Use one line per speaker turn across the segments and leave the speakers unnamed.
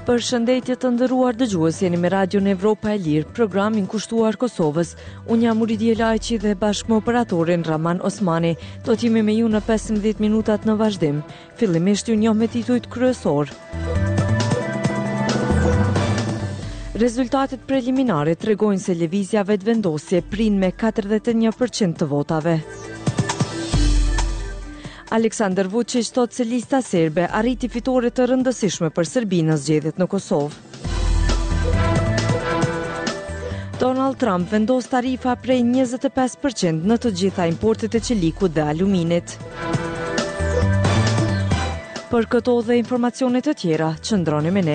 Përshëndetje të nderuar dëgjues, jeni me Radion Evropa e Lirë, programin kushtuar Kosovës. Unë jam Uridie Lajqi dhe bashkë me operatorin Raman Osmani. Do t'jemi me ju në 15 minutat në vazhdim. Fillimisht ju njoh me titujt kryesor. Rezultatet preliminare tregojnë se lëvizja vetëvendosje prin me 41% të votave. Aleksandar Vučić thotë se lista serbe arriti fitore të rëndësishme për Serbinë në zgjedhjet në Kosovë. Donald Trump vendos tarifa prej 25% në të gjitha importet e qelikut dhe aluminit. Për këto dhe informacionet të tjera, qëndroni me ne.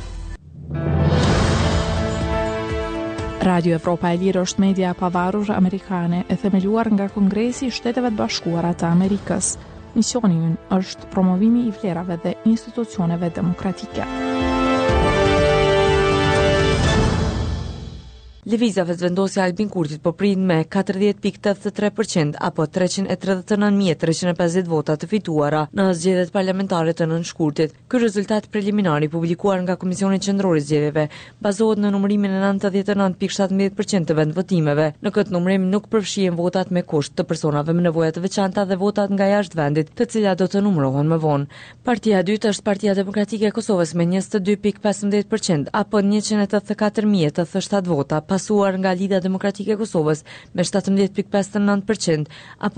Radio Evropa e Lirë është media e pavarur amerikane e themeluar nga Kongresi i Shteteve të Bashkuara të Amerikës. Misioni ynë është promovimi i vlerave dhe institucioneve demokratike.
Lëvizja vetëvendosja Albin Kurtit po prin me 40.83% apo 339.350 vota të fituara në zgjedhjet parlamentare të nënshkurtit. Ky rezultat preliminar i publikuar nga Komisioni Qendror i Zgjedhjeve bazohet në numërimin e 99.17% të vendvotimeve. Në këtë numërim nuk përfshihen votat me kusht të personave me nevoja të veçanta dhe votat nga jashtë vendit, të cilat do të numërohen më vonë. Partia e dytë është Partia Demokratike e Kosovës me 22.15% apo 184.087 vota, pasuar nga Lidha Demokratike e Kosovës me 17.59% apo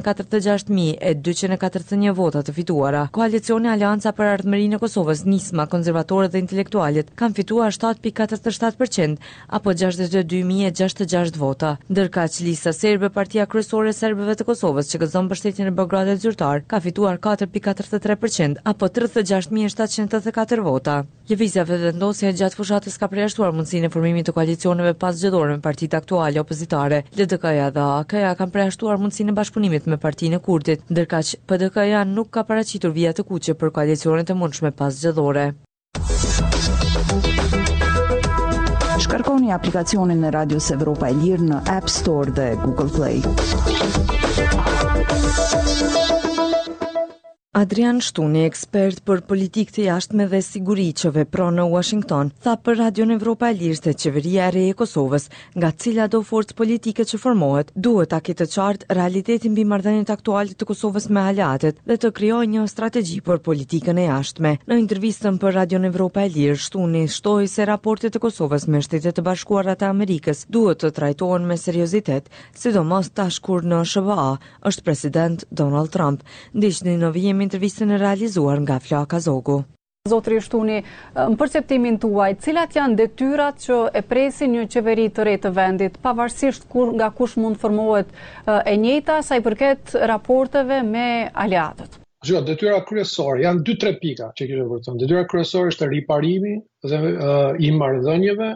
146.241 vota të fituara. Koalicioni Aleanca për Ardhmërinë e Kosovës, Nisma, Konservatorët dhe Intelektualit kanë fituar 7.47% apo 62.066 vota. Ndërkaq lista serbe, Partia Kryesore e Serbëve të Kosovës, që gëzon mbështetjen e Beogradit zyrtar, ka fituar 4.43% apo 36.784 vota. Lëvizja vetëvendosje gjatë fushatës ka përjashtuar mundësinë e formimit të koalicioneve pas zgjedhore me partitë aktuale opozitare. LDK-ja dhe AK-ja kanë përjashtuar mundësinë e bashkëpunimit me partinë e Kurtit, ndërkaq PDK-ja nuk ka paraqitur vija të kuqe për koalicionet e mundshme pas zgjedhore.
Shkarkoni aplikacionin e Radios Evropa e Lirë në App Store dhe Google Play.
Adrian Shtuni, ekspert për politikë të jashtme dhe siguri që vepron në Washington, tha për Radion Evropa e Lirë se qeveria e re e Kosovës, nga cila do forcë politike që formohet, duhet ta ketë qartë realitetin mbi marrëdhëniet aktuale të Kosovës me aleatet dhe të krijojë një strategji për politikën e jashtme. Në intervistën për Radion Evropa e Lirë, Shtuni shtoi se raportet e Kosovës me Shtetet e Bashkuara të Amerikës duhet të trajtohen me seriozitet, sidomos tash kur në SBA është president Donald Trump. Ndiqni në vijim intervistën e realizuar nga Flaka Zogu.
Zotri Shtuni, në perceptimin tuaj, cilat janë detyrat që e presin një qeveri të re të vendit, pavarësisht nga kush mund formohet e njëjta sa i përket raporteve me aleatët?
Detyra kryesore janë 2-3 pika që kishe vërtetën. Detyra kryesore është riparimi dhe i marrëdhënieve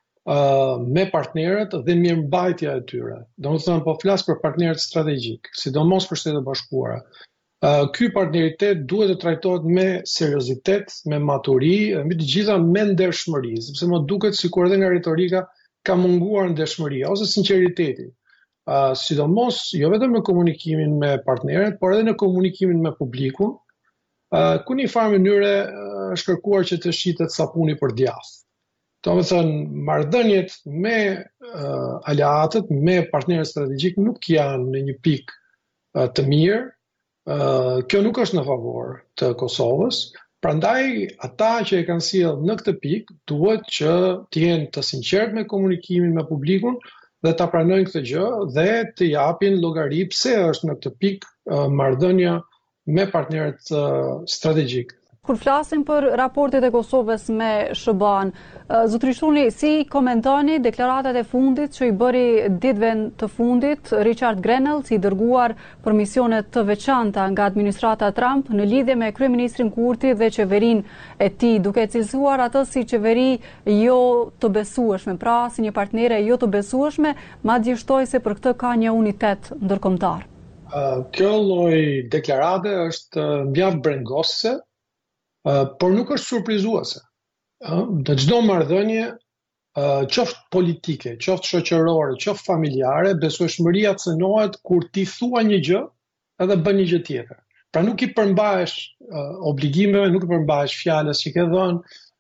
me partnerët dhe mirëmbajtja e tyre. Domethënë po flas për partnerët strategjik, sidomos për Shtetet e Bashkuara. Ky partneritet duhet të trajtohet me seriozitet, me maturi, mbi të gjitha me ndershmëri, sepse më duket sikur edhe nga retorika ka munguar ndershmëria ose sinqeriteti. Sidomos jo vetëm në komunikimin me partnerët, por edhe në komunikimin me publikun, ku në një farë mënyre është kërkuar që të shitet sapuni për djath. Domethënë, marrëdhëniet me aleatët, me partnerët strategjik nuk janë në një pikë të mirë. Kjo nuk është në favor të Kosovës, prandaj ata që e kanë sjellë në këtë pikë duhet që të jenë të sinqertë me komunikimin me publikun dhe ta pranojnë këtë gjë dhe të japin llogari pse është në këtë pikë marrëdhënia me partnerët strategjik.
Kur flasim për raportet e Kosovës me SBA-n, zotri Shtuni, si komentoni deklaratat e fundit që i bëri ditëve të fundit Richard Grenell, si dërguar për misione të veçanta nga administrata Trump në lidhje me kryeministrin Kurti dhe qeverinë e tij, duke cilësuar atë si qeveri jo të besueshme, pra si një partnere jo të besueshme, madje shtoi se për këtë ka një unitet ndërkombëtar.
Kjo lloj deklarate është mjaft brengosëse, por nuk është surprizuese. Në çdo marrëdhënie, qoftë politike, qoftë shoqërore, qoftë familjare, besueshmëria cënohet kur ti thua një gjë edhe bën një gjë tjetër. Pra nuk i përmbahesh obligimeve, nuk i përmbahesh fjalës që ke dhënë,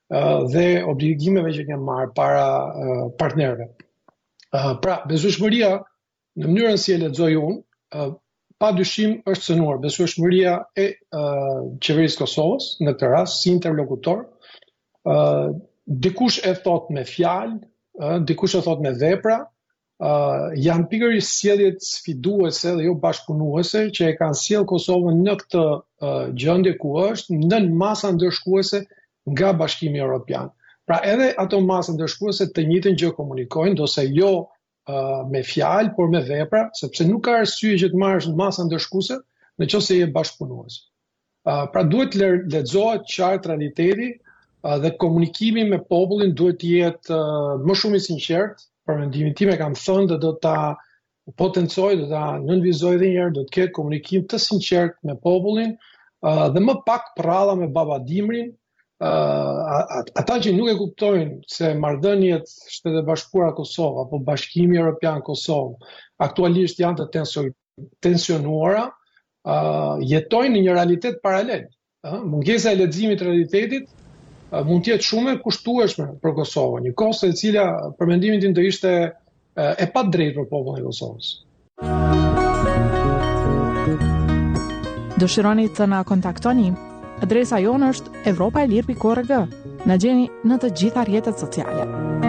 dhe obligimeve që kemë marrë para partnerëve. Pra, besueshmëria në mënyrën si e lexoj unë, pa dyshim është cënuar besueshmëria e qeverisë Kosovës në këtë rast si interlokutor. Dikush e thot me fjalë, dikush e thot me vepra, janë pikërisht sjelljet sfiduese dhe jo bashkëpunuese që e kanë sjell Kosovën në këtë gjendje ku është nën masa ndërshkuese nga Bashkimi Evropian. Pra edhe ato masa ndërshkuese të njëjtën gjë komunikojnë, dose jo me fjalë, por me vepra, sepse nuk ka arsye që të marrësh masa ndërshkuese nëse je bashkëpunues. Pra duhet lexohet qartë realiteti dhe komunikimi me popullin duhet të jetë më shumë i sinqert. Për mendimin tim e kam thënë dhe do ta potencoj, do ta nënvizoj edhe një herë, do të ketë komunikim të sinqert me popullin dhe më pak prralla me babadimrin. Ata që nuk e kuptojnë se marrëdhëniet Shtetet e Bashkuara Kosovë apo Bashkimi Evropian Kosovë aktualisht janë të tensionuara, jetojnë në një realitet paralel. Mungesa e leximit të realitetit mund të jetë shumë e kushtueshme për Kosovën, një kosto e cila për mendimin tim do ishte e padrejtë për popullin e Kosovës.
Dëshironi të na kontaktoni? Adresa jonë është evropaelir.org. Na gjeni në të gjitha rrjetet sociale.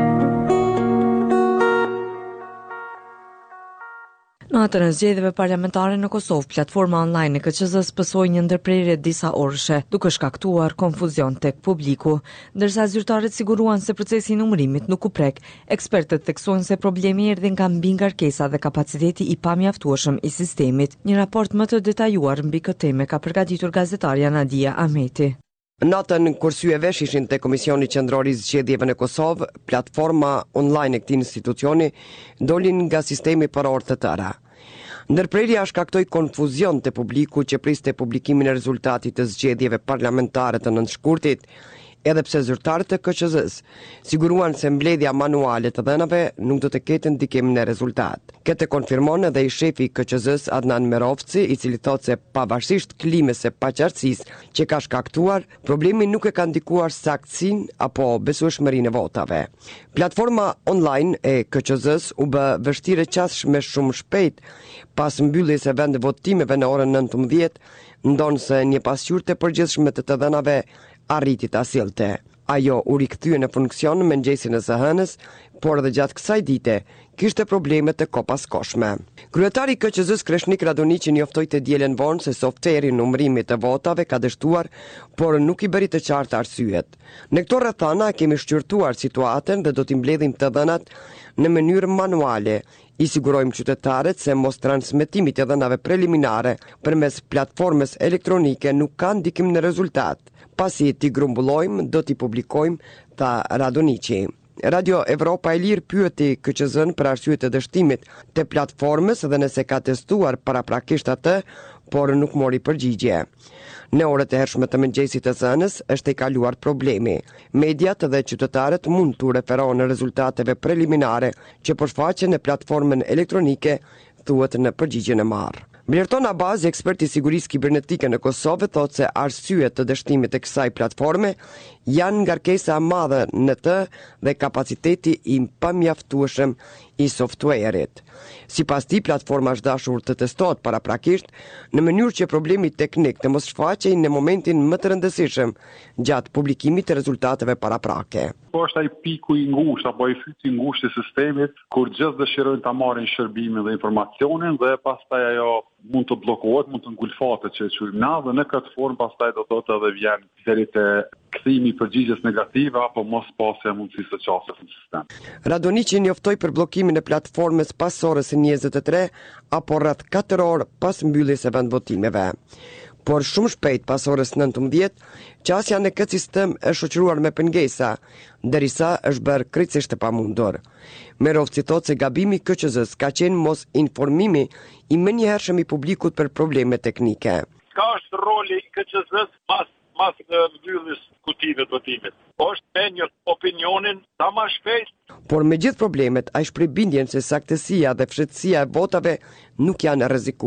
Në atën e zgjedhjeve parlamentare në Kosovë, platforma online e KQZ-s pësoi një ndërprerje disa orëshe, duke shkaktuar konfuzion tek publiku. Ndërsa zyrtarët siguruan se procesi i numërimit nuk u prek, ekspertët theksojnë se problemi erdhi nga mbi ngarkesa dhe kapaciteti i pamjaftueshëm i sistemit. Një raport më të detajuar mbi këtë temë ka përgatitur gazetarja Nadia Ahmeti.
Natën kur syeveshë ishin te Komisioni Qendror i Zgjedhjeve në Kosovë, platforma online e këtij institucioni dolin nga sistemi për orë të tëra. Ndërprerja shkaktoi konfuzion te publiku që priste publikimin e rezultatit të zgjedhjeve parlamentare të nëntshkurtit, edhe pse zyrtarët e KQZ-s siguruan se mbledhja manuale të dhënave nuk do të ketë ndikim në rezultat. Këtë konfirmon edhe i shefi i KQZ-s Adnan Merovci, i cili thotë se pavarësisht klimës së paqartësisë që ka shkaktuar, problemi nuk e ka ndikuar saktësinë apo besueshmërinë e votave. Platforma online e KQZ-s u bë vështirë qasshme shumë shpejt pas mbylljes së vend votimeve në orën 19, ndonse një pasqyrë të përgjithshme të dhënave arriti ta sillte. Ajo u rikthye në funksion me mëngjesin e së hënës, por edhe gjatë kësaj dite kishte probleme të kopaskoshme. Kryetari i KQZ-s Kreshnik Radonici njoftoi të dielën vonë se softveri i numërimit të votave ka dështuar, por nuk i bëri të qartë arsyet. Në këto rrethana kemi shqyrtuar situatën dhe do t'i mbledhim të dhënat në mënyrë manuale. I sigurojmë qytetarët se mos transmetimi të dhënave preliminare përmes platformës elektronike nuk ka ndikim në rezultat. Pasi t'i grumbullojmë, do t'i publikojmë, tha Radonici. Radio Evropa e Lirë pyeti KQZ-n për arsye të dështimit të platformës dhe nëse ka testuar paraprakisht atë, por nuk mori përgjigje. Në orët e hershme të mëngjesit të hënës është i kaluar problemi. Mediat dhe qytetarët mund të referohen rezultateve preliminare që përfaqen në platformën elektronike, thuhet në përgjigjen e marrë. Blerton Abaz, ekspert i sigurisë kibernetike në Kosovë, thotë se arsyet të dështimit të kësaj platforme janë ngarkesa e madhe në të dhe kapaciteti i pamjaftueshëm i softwareit. Sipas tij, platforma është dashur të testohet paraprakisht në mënyrë që problemi teknik të mos shfaqej në momentin më të rëndësishëm gjatë publikimit të rezultateve paraprake.
Po është ai piku i ngushtë apo i fytyi i ngushtë i sistemit kur gjithë dëshirojnë ta marrin shërbimin dhe informacionin dhe pastaj ajo mund të bllokohet, mund të ngulfatet që e quajmë na dhe në këtë formë pastaj do thotë edhe vjen deri te kthimi i përgjigjes negative apo mos pasja mundësisë të qasjes në sistem.
Radonici njoftoi për bllokimin e platformës pas orës 23 apo rreth 4 orë pas mbylljes së vendvotimeve. Por shumë shpejt pas orës 19, qasja në këtë sistem është shoqëruar me pengesa, derisa është bërë krejtësisht e pamundur. Merovci thotë se gabimi i KQZ-s ka qenë mos informimi i menjëhershëm i publikut për probleme teknike.
Ka është roli i KQZ-s mas mbylljes kutive të votimit. Është me një opinionin sa më shpejt.
Por me gjithë problemet, ai shpreh bindjen se saktësia dhe fshehtësia e votave nuk janë rrezikuar.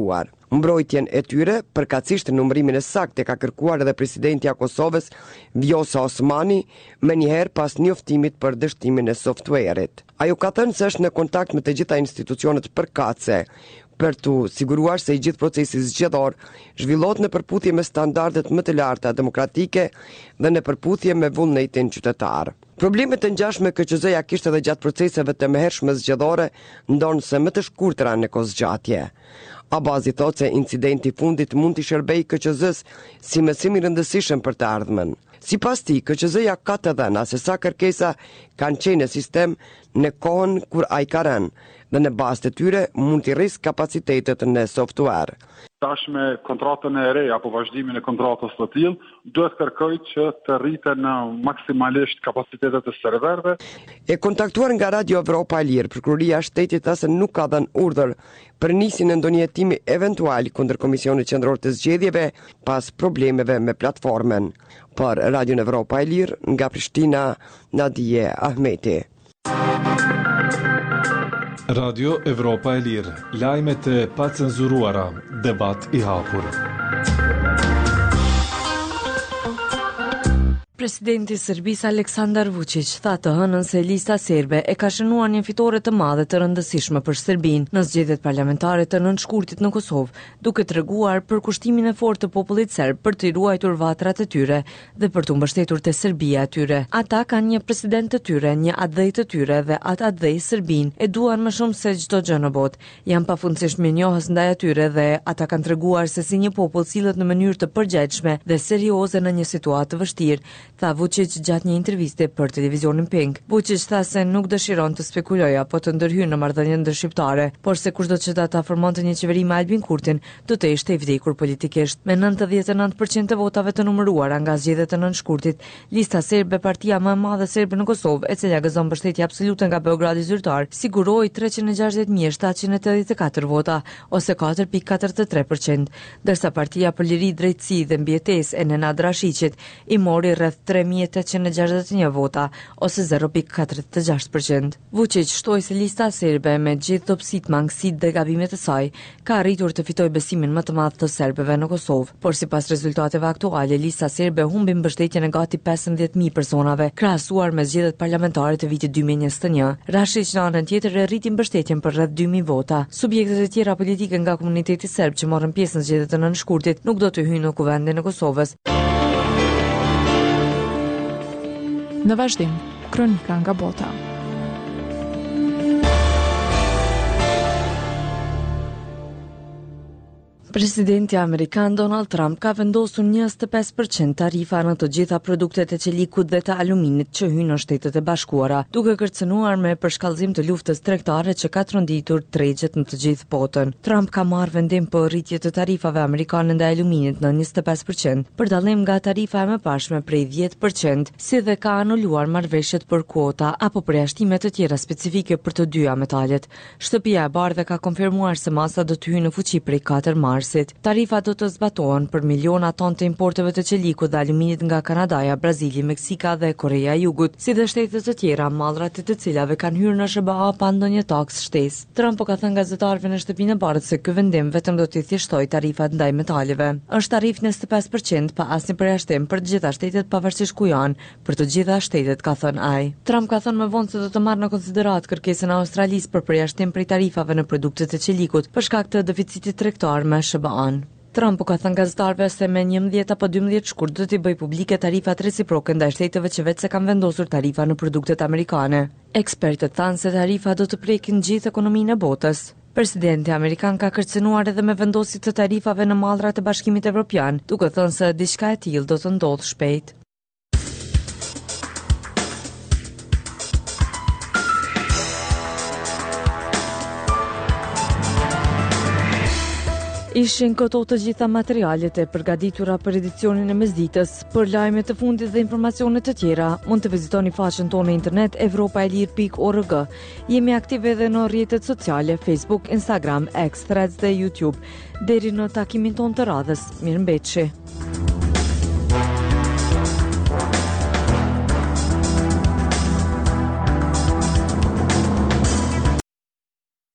Mbrojtjen e tyre, përkatësisht numërimin e saktë, ka kërkuar edhe presidentja e Kosovës, Vjosa Osmani, menjëherë pas njoftimit për dështimin e softwareit. Ajo ka thënë se është në kontakt me të gjitha institucionet përkatëse për të siguruar se i gjithë procesi zgjedhor zhvillohet në përputhje me standardet më të larta demokratike dhe në përputhje me vullnetin qytetar. Problemet të ngjashme KQZ-ja kishte edhe gjatë proceseve të mëhershme zgjedhore, ndonse më të shkurtra në kohëzgjatje. Abazi thotë se incidenti i fundit mund t'i shërbejë KQZ-s si mësim i rëndësishëm për të ardhmen. Sipas tij, KQZ-ja ka të dhëna se sa kërkesa kanë qenë në sistem në kohën kur ai ka rënë dhe në bazë të tyre mund t'i rrisë kapacitetet në software.
Tash me kontratën e re apo vazhdimin e kontratës të tillë, duhet kërkoj që të rriten maksimalisht kapacitetet e serverëve.
E kontaktuar nga Radio Evropa e Lirë, Prokuroria e Shtetit tha se nuk ka dhënë urdhër për nisjen e ndonjë hetimi eventual kundër Komisionit Qendror të Zgjedhjeve pas problemeve me platformën. Për Radio Evropa e Lirë, nga Prishtina, Nadije Ahmeti.
Radio Evropa e Lirë, lajmet e pacenzuruara, debat i hapur.
Presidenti i Serbisë Aleksandar Vučić tha të hënën se lista serbe e ka shënuar një fitore të madhe të rëndësishme për Serbinë në zgjedhjet parlamentare të nënshkurtit në Kosovë, duke treguar për kushtimin e fortë të popullit serb për të ruajtur vatrat e tyre dhe për të mbështetur te Serbia e tyre. Ata kanë një president të tyre, një atdhej të tyre dhe atë atdhej Serbinë e duan më shumë se çdo gjë në botë. Janë pafundësisht mirënjohës ndaj atyre dhe ata kanë treguar se si një popull sillet në mënyrë të përgjegjshme dhe serioze në një situatë të vështirë, tha Vučić gjatë një interviste për televizionin Pink. Vučić tha se nuk dëshiron të spekulojë apo të ndërhyjë në marrëdhënien ndërshqiptare, por se kushdo që ta formonte një qeveri me Albin Kurtin, do të ishte i vdekur politikisht. Me 99% të votave të numëruara nga zgjedhjet e nënshkurtit, lista serbe, partia më e madhe serbe në Kosovë, e cila gëzon mbështetje absolute nga Beogradi zyrtar, siguroi 360.784 vota, ose 4.43%, ndërsa partia për liri, drejtësi dhe mbijetesë e Nenad Rashiqit i mori rreth 3.861 vota, ose 0.46%. Vučić shtoi se lista serbe me gjithë dobësitë, mangësitë dhe gabimet e saj ka arritur të fitojë besimin më të madh të serbëve në Kosovë, por sipas rezultateve aktuale, lista serbe humbi mbështetjen e gati 15.000 personave, krahasuar me zgjedhjet parlamentare të vitit 2021. Rashić në anën tjetër e rriti mbështetjen për rreth 2.000 vota. Subjektet e tjera politike nga komuniteti serb që morën pjesë në zgjedhjet e nënshkurtit nuk do të hyjnë në kuvendin e Kosovës.
Në vazhdim, kronika nga bota.
Presidenti Amerikan Donald Trump ka vendosur 25% tarifa në të gjitha produktet e qelikut dhe të aluminit që hyjnë në Shtetet e Bashkuara, duke kërcënuar me përshkallëzim të luftës tregtare që ka tronditur tregjet në të gjithë botën. Trump ka marrë vendim për rritje të tarifave amerikane ndaj aluminit në 25%, për dallim nga tarifa e mëparshme prej 10%, si dhe ka anuluar marrëveshjet për kuota apo përjashtime të tjera specifike për të dyja metalet. Shtëpia e Bardhë ka konfirmuar se masa do të hyjë në fuqi prej 4 marsit. Tarifa do të zbatohen për miliona tonë të importeve të qelikut dhe aluminit nga Kanadaja, Brazili, Meksika dhe Korea e Jugut, si dhe shtetet të tjera, mallrat e të cilave kanë hyrë në SBA pa ndonjë taks shtesë. Trump ka thënë gazetarëve në shtëpinë e Bardhë se ky vendim vetëm do të thjeshtojë tarifat ndaj metaleve. Është tarif 25% pa asnjë përjashtim për të gjitha shtetet pavarësisht ku janë, për të gjitha shtetet, ka thënë ai. Trump ka thënë më vonë se do të marrë në konsiderat kërkesën e Australisë për përjashtim prej tarifave në produktet e qelikut për shkak të deficitit tregtar me SBA-n. Trump ka thënë gazetarëve se me 11 apo 12 shkurt do t'i bëjë publike tarifat reciproke ndaj shteteve që vetë se kanë vendosur tarifa në produktet amerikane. Ekspertët thanë se tarifa do të prekin gjithë ekonominë e botës. Presidenti amerikan ka kërcënuar edhe me vendosit të tarifave në mallrat e Bashkimit Evropian, duke thënë se diçka e tillë do të ndodhë shpejt. Ishin këto të gjitha materialet e përgatitura për edicionin e mesditës. Për lajme të fundit dhe informacione të tjera, mund të vizitoni faqen tonë në internet evropaelir.org. Jemi aktive edhe në rrjetet sociale, Facebook, Instagram, X, Threads dhe YouTube. Deri në takimin tonë të radhës, mirëmbëjtje.